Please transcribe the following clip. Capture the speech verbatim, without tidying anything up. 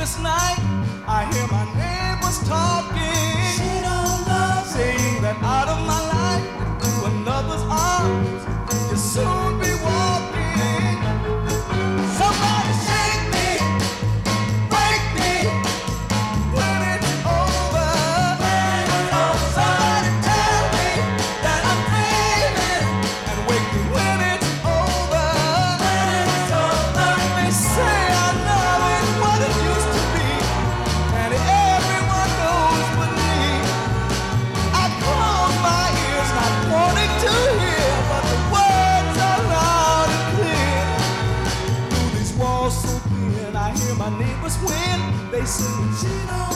sleepless night, I hear my neighbors talking. She don't love me. Saying that out of my life, into another's arms, you'll soon be walking. Somebody shake me, wake me, when it's over. When it's over. Somebody tell me that I'm dreaming, and wake me when it's over. When it's over. They say our love ain't what it used to be, and everyone knows but me. I close my ears, not wanting to hear, but the words are loud and clear. Through these walls so thin, I hear my neighbors when they sing. She don't